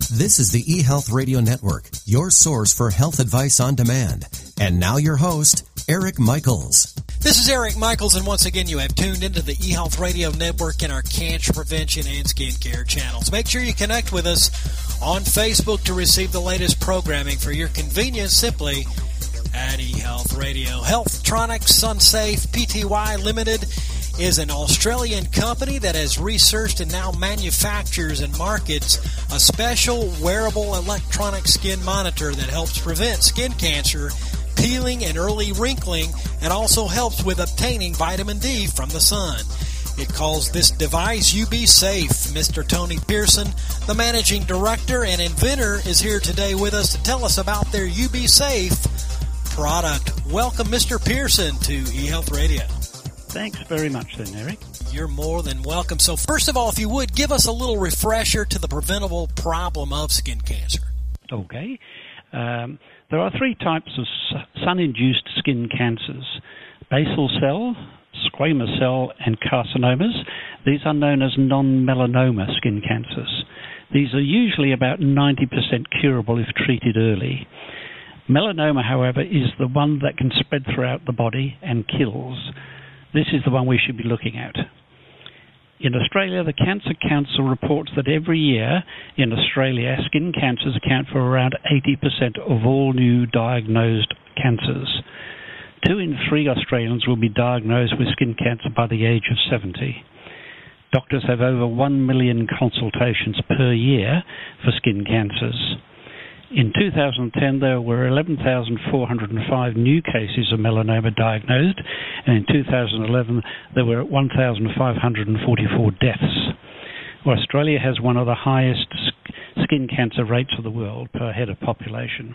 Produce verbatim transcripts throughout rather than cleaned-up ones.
This is the eHealth Radio Network, your source for health advice on demand. And now your host, Eric Michaels. This is Eric Michaels, and once again, you have tuned into the eHealth Radio Network in our cancer prevention and skincare channels. Make sure you connect with us on Facebook to receive the latest programming for your convenience simply at eHealth Radio. Healthtronics SunSafe Pty Limited is an Australian company that has researched and now manufactures and markets a special wearable electronic skin monitor that helps prevent skin cancer, peeling, and early wrinkling, and also helps with obtaining vitamin D from the sun. It calls this device U B Safe. Mister Tony Pearson, the managing director and inventor, is here today with us to tell us about their U B Safe product. Welcome, Mister Pearson, to eHealth Radio. Thanks very much then, Eric. You're more than welcome. So first of all, if you would, give us a little refresher to the preventable problem of skin cancer. Okay. Um, there are three types of sun-induced skin cancers: basal cell, squamous cell, and carcinomas. These are known as non-melanoma skin cancers. These are usually about ninety percent curable if treated early. Melanoma, however, is the one that can spread throughout the body and kills. This is the one we should be looking at. In Australia, the Cancer Council reports that every year in Australia, skin cancers account for around eighty percent of all new diagnosed cancers. Two in three Australians will be diagnosed with skin cancer by the age of seventy. Doctors have over one million consultations per year for skin cancers. In two thousand ten, there were eleven thousand four hundred five new cases of melanoma diagnosed, and in two thousand eleven, there were one thousand five hundred forty-four deaths. Well, Australia has one of the highest skin cancer rates of the world per head of population.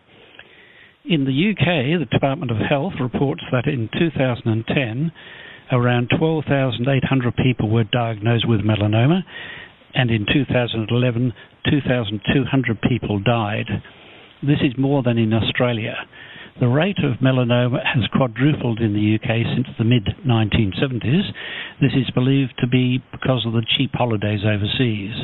In the U K, the Department of Health reports that in two thousand ten, around twelve thousand eight hundred people were diagnosed with melanoma, and in two thousand eleven, two thousand two hundred people died. This is more than in Australia. The rate of melanoma has quadrupled in the U K since the mid nineteen seventies. This is believed to be because of the cheap holidays overseas.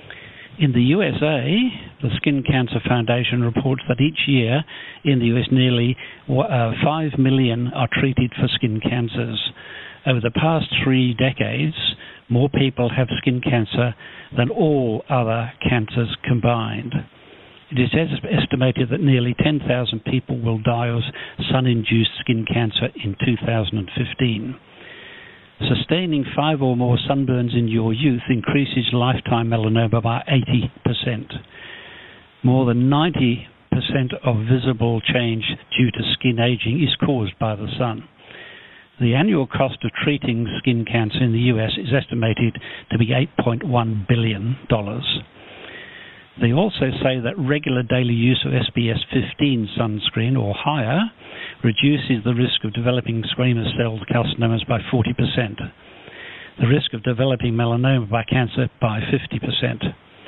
In the U S A, the Skin Cancer Foundation reports that each year in the U S nearly uh, five million are treated for skin cancers. Over the past three decades, more people have skin cancer than all other cancers combined. It is estimated that nearly ten thousand people will die of sun-induced skin cancer in two thousand fifteen. Sustaining five or more sunburns in your youth increases lifetime melanoma by eighty percent. More than ninety percent of visible change due to skin aging is caused by the sun. The annual cost of treating skin cancer in the U S is estimated to be eight point one billion dollars. They also say that regular daily use of S P F fifteen sunscreen or higher reduces the risk of developing squamous cell carcinomas by forty percent, the risk of developing melanoma by cancer by fifty percent.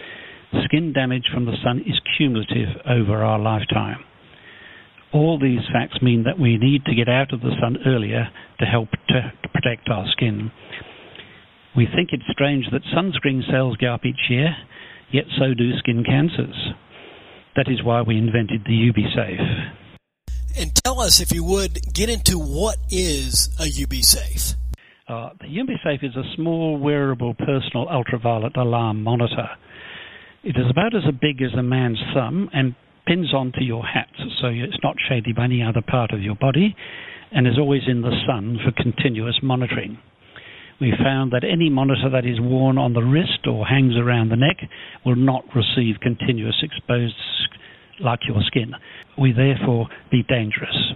Skin damage from the sun is cumulative over our lifetime. All these facts mean that we need to get out of the sun earlier to help to protect our skin. We think it's strange that sunscreen sales go up each year, yet so do skin cancers. That is why we invented the U B Safe. And tell us, if you would, get into what is a U B Safe. Uh, the U B Safe is a small wearable personal ultraviolet alarm monitor. It is about as big as a man's thumb and pins onto your hat, so it's not shaded by any other part of your body, and is always in the sun for continuous monitoring. We found that any monitor that is worn on the wrist or hangs around the neck will not receive continuous exposed like your skin. We therefore be dangerous.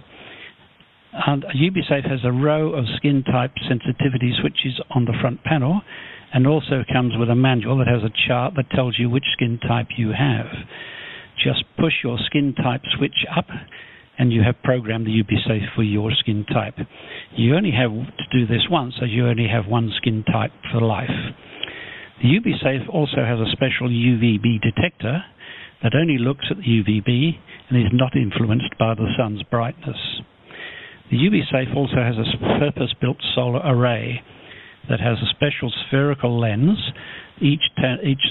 And U B Safe has a row of skin type sensitivity switches on the front panel, and also comes with a manual that has a chart that tells you which skin type you have. Just push your skin type switch up and you have programmed the U B Safe for your skin type. You only have to do this once, so you only have one skin type for life. The U B Safe also has a special U V B detector that only looks at the U V B and is not influenced by the sun's brightness. The U B Safe also has a purpose-built solar array that has a special spherical lens. Each, ta- each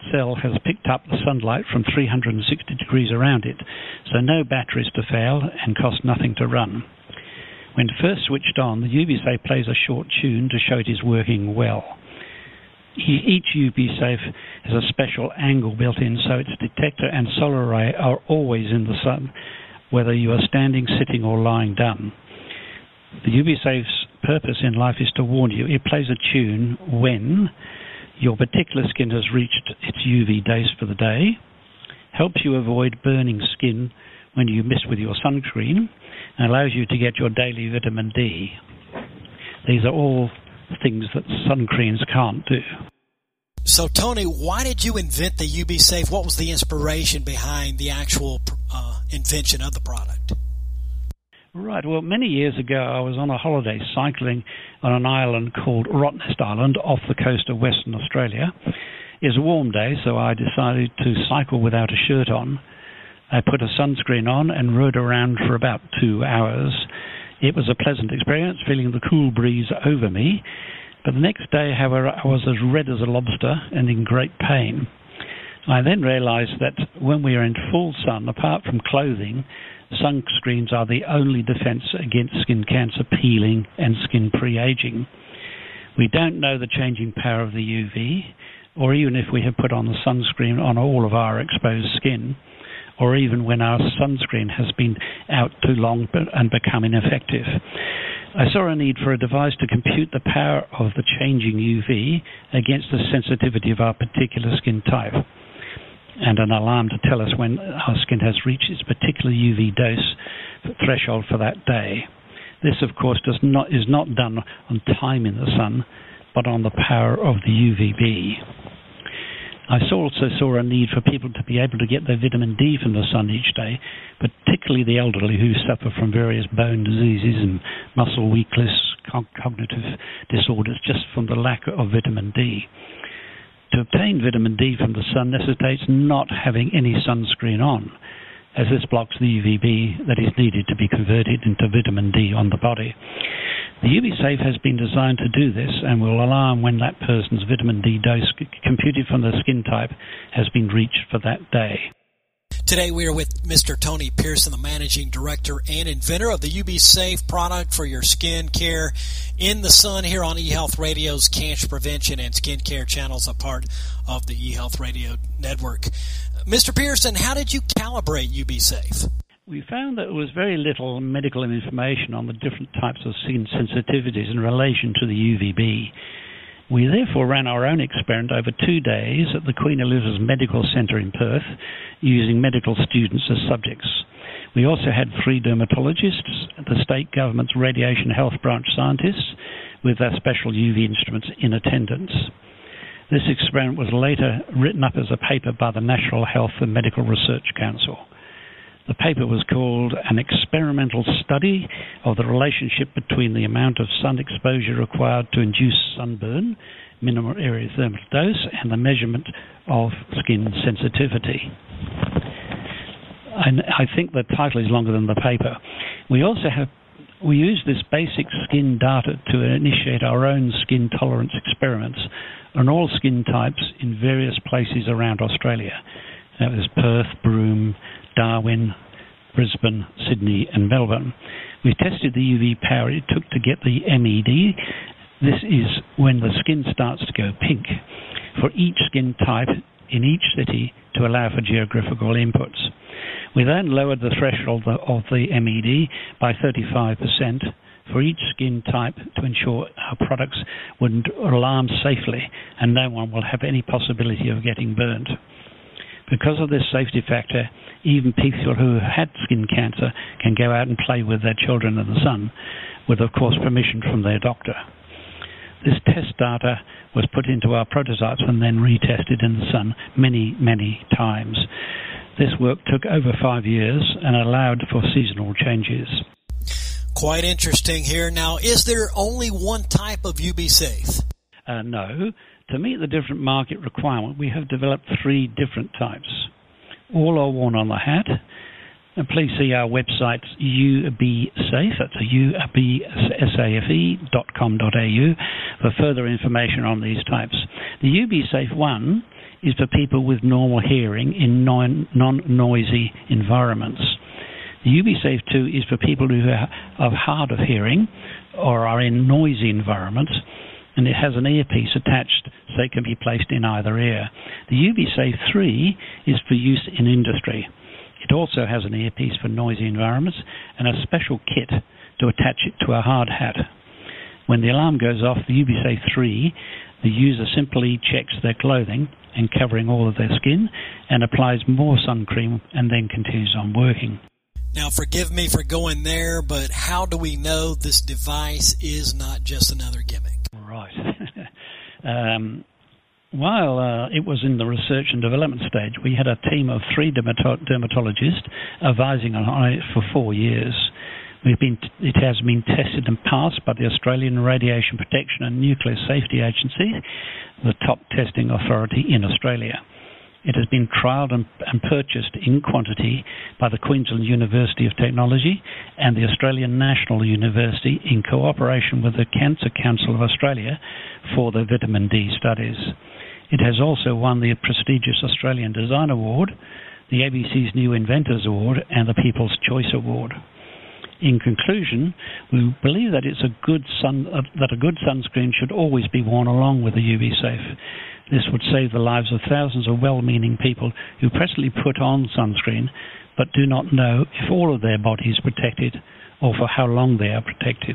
cell has picked up the sunlight from three hundred sixty degrees around it, so no batteries to fail and cost nothing to run. When first switched on, the UV-Safe plays a short tune to show it is working well. Each UV-Safe has a special angle built in, so its detector and solar array are always in the sun, whether you are standing, sitting or lying down. The UV-Safe's purpose in life is to warn you. It plays a tune when your particular skin has reached its U V dose for the day, helps you avoid burning skin when you miss with your sunscreen, and allows you to get your daily vitamin D. These are all things that sun creams can't do. So, Tony, why did you invent the U V Safe? What was the inspiration behind the actual uh, invention of the product? Right, well, many years ago I was on a holiday cycling on an island called Rottnest Island off the coast of Western Australia. It was a warm day, so I decided to cycle without a shirt on. I put a sunscreen on and rode around for about two hours. It was a pleasant experience, feeling the cool breeze over me. But the next day, however, I was as red as a lobster and in great pain. I then realized that when we are in full sun, apart from clothing, sunscreens are the only defense against skin cancer, peeling, and skin pre-aging. We don't know the changing power of the U V, or even if we have put on the sunscreen on all of our exposed skin, or even when our sunscreen has been out too long and become ineffective. I saw a need for a device to compute the power of the changing U V against the sensitivity of our particular skin type, and an alarm to tell us when our skin has reached its particular U V dose threshold for that day. This, of course, does not is not done on time in the sun, but on the power of the U V B. I also saw a need for people to be able to get their vitamin D from the sun each day, particularly the elderly who suffer from various bone diseases and muscle weakness, cognitive disorders, just from the lack of vitamin D. To obtain vitamin D from the sun necessitates not having any sunscreen on, as this blocks the U V B that is needed to be converted into vitamin D on the body. The U V Safe has been designed to do this and will alarm when that person's vitamin D dose computed from the skin type has been reached for that day. Today we are with Mister Tony Pearson, the Managing Director and inventor of the U V Safe product for your skin care in the sun here on eHealth Radio's Cancer Prevention and Skin Care channels, a part of the eHealth Radio Network. Mister Pearson, how did you calibrate U V Safe? We found that there was very little medical information on the different types of skin sensitivities in relation to the U V B. We therefore ran our own experiment over two days at the Queen Elizabeth Medical Centre in Perth, using medical students as subjects. We also had three dermatologists, the state government's radiation health branch scientists, with their special U V instruments in attendance. This experiment was later written up as a paper by the National Health and Medical Research Council. The paper was called An Experimental Study of the Relationship Between the Amount of Sun Exposure Required to Induce Sunburn, Minimum Area Thermal Dose, and the Measurement of Skin Sensitivity. And I think the title is longer than the paper. We also have we use this basic skin data to initiate our own skin tolerance experiments on all skin types in various places around Australia. That was Perth, Broome, Darwin, Brisbane, Sydney and Melbourne. We tested the U V power it took to get the M E D. This is when the skin starts to go pink, for each skin type in each city to allow for geographical inputs. We then lowered the threshold of the M E D by thirty-five percent for each skin type to ensure our products would alarm safely and no one will have any possibility of getting burned. Because of this safety factor, even people who had skin cancer can go out and play with their children in the sun, with, of course, permission from their doctor. This test data was put into our prototypes and then retested in the sun many, many times. This work took over five years and allowed for seasonal changes. Quite interesting here. Now, is there only one type of U V Safe? Uh, no. To meet the different market requirement, we have developed three different types. All are worn on the hat. And please see our website, U B Safe, that's U B safe dot com dot A U, for further information on these types. The U B Safe one is for people with normal hearing in non, non-noisy environments. The UBSafe two is for people who are hard of hearing or are in noisy environments, and it has an earpiece attached so it can be placed in either ear. The UBSafe three is for use in industry. It also has an earpiece for noisy environments and a special kit to attach it to a hard hat. When the alarm goes off, the UBSafe three, the user simply checks their clothing and covering all of their skin and applies more sun cream and then continues on working. Now, forgive me for going there, but how do we know this device is not just another gimmick? Right. um, while uh, it was in the research and development stage, we had a team of three dermato- dermatologists advising on it for four years. We've been, it has been tested and passed by the Australian Radiation Protection and Nuclear Safety Agency, the top testing authority in Australia. It has been trialled and, and purchased in quantity by the Queensland University of Technology and the Australian National University in cooperation with the Cancer Council of Australia for the vitamin D studies. It has also won the prestigious Australian Design Award, the A B C's New Inventors Award, and the People's Choice Award. In conclusion, we believe that it's a good sun uh, that a good sunscreen should always be worn along with a UBSafe. This would save the lives of thousands of well-meaning people who presently put on sunscreen but do not know if all of their body is protected or for how long they are protected.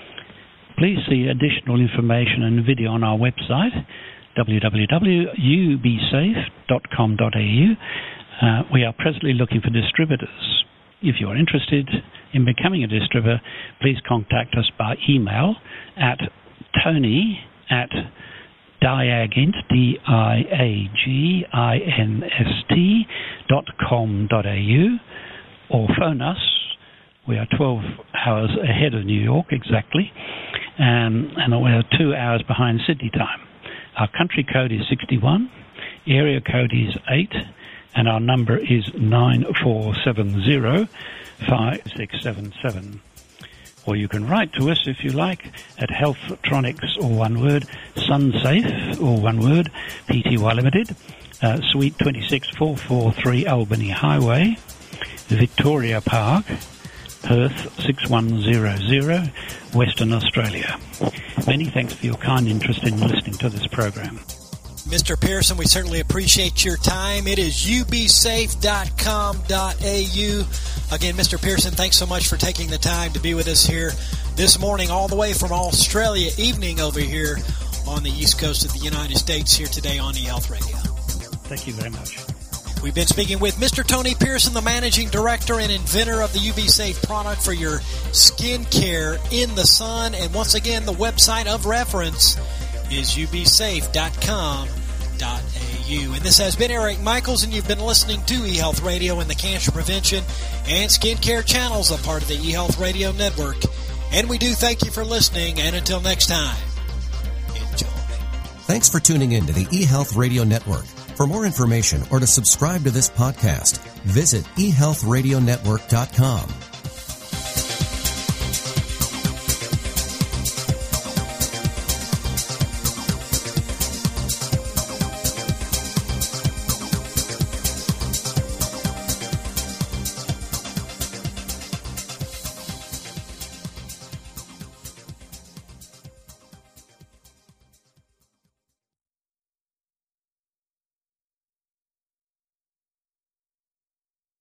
Please see additional information and video on our website, w w w dot u b safe dot com dot a u. Uh, we are presently looking for distributors. If you are interested in becoming a distributor, please contact us by email at tony at diagint, D I A G I N S T dot com dot a u, or phone us. We are twelve hours ahead of New York exactly, um, and we are two hours behind Sydney time. Our country code is sixty-one, area code is eight, and our number is nine four seven zero, five six seven seven. Or you can write to us, if you like, at Healthtronics, or one word, Sunsafe, or one word, P T Y Limited, uh, Suite twenty-six four forty-three Albany Highway, Victoria Park, Perth six one zero zero, Western Australia. Many thanks for your kind interest in listening to this program. Mister Pearson, we certainly appreciate your time. It is u b safe dot com dot a u. Again, Mister Pearson, thanks so much for taking the time to be with us here this morning, all the way from Australia, evening over here on the east coast of the United States, here today on eHealth Radio. Thank you very much. We've been speaking with Mister Tony Pearson, the managing director and inventor of the UBSafe product for your skin care in the sun. And once again, the website of reference is u b safe dot com dot a u. And this has been Eric Michaels, and you've been listening to eHealth Radio and the Cancer Prevention and Skincare channels, a part of the eHealth Radio Network. And we do thank you for listening, and until next time, enjoy. Thanks for tuning in to the eHealth Radio Network. For more information or to subscribe to this podcast, visit e health radio network dot com.